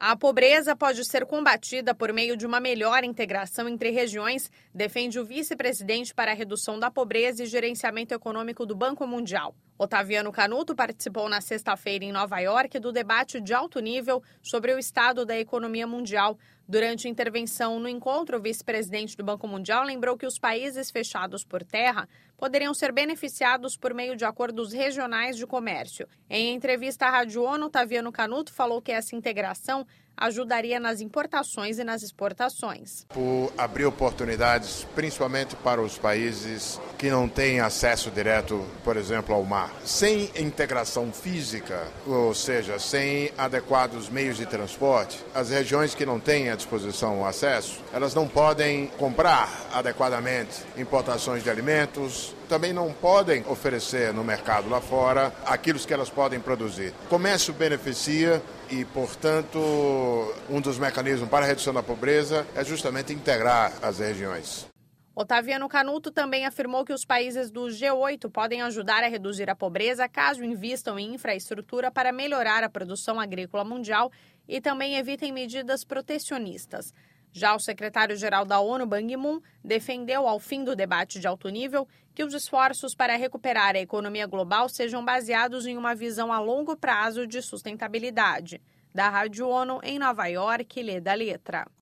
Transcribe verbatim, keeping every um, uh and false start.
A pobreza pode ser combatida por meio de uma melhor integração entre regiões, defende o vice-presidente para a redução da pobreza e gerenciamento econômico do Banco Mundial. Otaviano Canuto participou na sexta-feira em Nova York do debate de alto nível sobre o estado da economia mundial. Durante intervenção no encontro, o vice-presidente do Banco Mundial lembrou que os países fechados por terra poderiam ser beneficiados por meio de acordos regionais de comércio. Em entrevista à Rádio ONU, Otaviano Canuto falou que essa integração ajudaria nas importações e nas exportações. Por abrir oportunidades, principalmente para os países que não têm acesso direto, por exemplo, ao mar. Sem integração física, ou seja, sem adequados meios de transporte, as regiões que não têm à disposição o acesso, elas não podem comprar adequadamente importações de alimentos, também não podem oferecer no mercado lá fora aquilo que elas podem produzir. O comércio beneficia e, portanto, um dos mecanismos para a redução da pobreza é justamente integrar as regiões. Otaviano Canuto também afirmou que os países do G oito podem ajudar a reduzir a pobreza caso invistam em infraestrutura para melhorar a produção agrícola mundial e também evitem medidas protecionistas. Já o secretário-geral da ONU, Ban Ki-moon, defendeu ao fim do debate de alto nível que os esforços para recuperar a economia global sejam baseados em uma visão a longo prazo de sustentabilidade. Da Rádio ONU, em Nova York, Leda Letra.